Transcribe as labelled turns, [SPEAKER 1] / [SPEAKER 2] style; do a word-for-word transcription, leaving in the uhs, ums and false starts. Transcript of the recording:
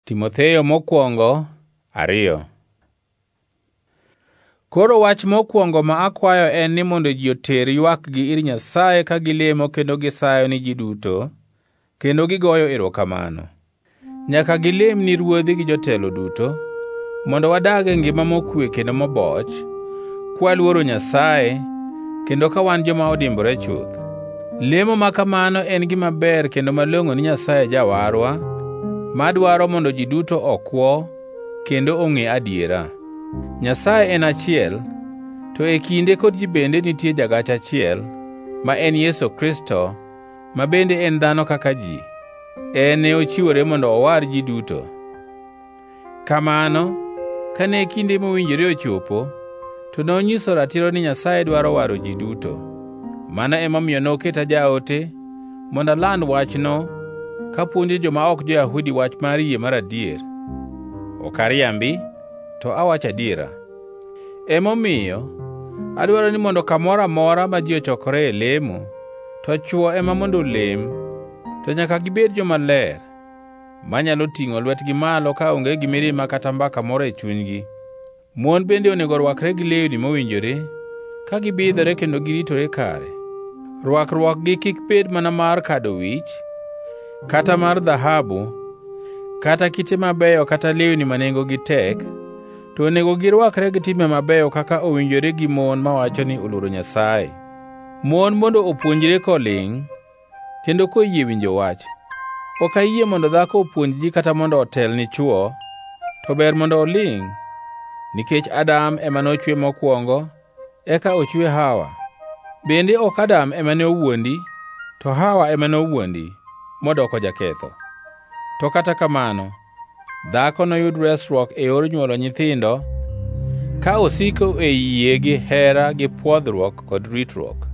[SPEAKER 1] Timotheo mokwongo ariyo. Koro wach mokwongo ma akwayo en ni mondo ji oter ywakgi ir Nyasaye ka gilemo kendo gisayo ni ji duto, kendo gigoyo erokamano. Nyaka gilem ni ruodhi gi jotelo duto, mondo wadag e ngima mokwe kendo moboch, kwaluoro Nyasaye, kendo ka wan joma odimbore chuth. Lemo ma kamano en gima ber kendo malong'o ni Nyasaye Jawarwa, madwaro mondo ji duto okwo kendo ong'e adiera. Nyasaye en achiel, to e kinde kod ji bende nitie jagach achiel, ma en Yesu Kristo, ma bende en dhano kaka ji. En ne ochiwore mondo owar ji duto. Kamano, kane kinde mowinjore ochopo, to nonyiso ratiro ni Nyasaye dwaro waro ji duto. Mano emomiyo noketa jaote mondo aland wachno kapuonjo joma ok jo-Yahudi wach mar yie mar adier. Ok ariambi, to awacho adiera. Emomiyo adwaro ni mondo kamoro amora ma ji ochokore e lemo, to chwo ema mondo olem, to nyaka gibed jomaler, manyalo ting'o lwetgi malo ka onge gi mirima kata mbaka moro e chunygi. Mon bende onego rwakre gi lewni mowinjore, ka gibidhore kendo giritore kare. Rwakruokgi kik bed mana mar kado wich, kata mar dhahabu, kata kite mabeyo kata lewni ma nengogi tek, to onego girwakre gi timbe mabeyo kaka owinjore gi mon mawacho ni oluoro Nyasaye. Mon mondo opuonjre kolingʼ, kendo koyie winjo wach. Ok ayie mondo dhako opuonj ji kata mondo otel ni chwo, to ber mondo olingʼ, nikech Adam ema nochwe mokwongo, eka ochwe Hawa. Bende ok Adam ema ne owuondi, to Hawa ema nowuondi, modoko jaketho. To kata kamano, dhako noyud resruok e yor nywolo nyithindo, ka osiko e yie gi hera gi pwodhruok kod ritruok.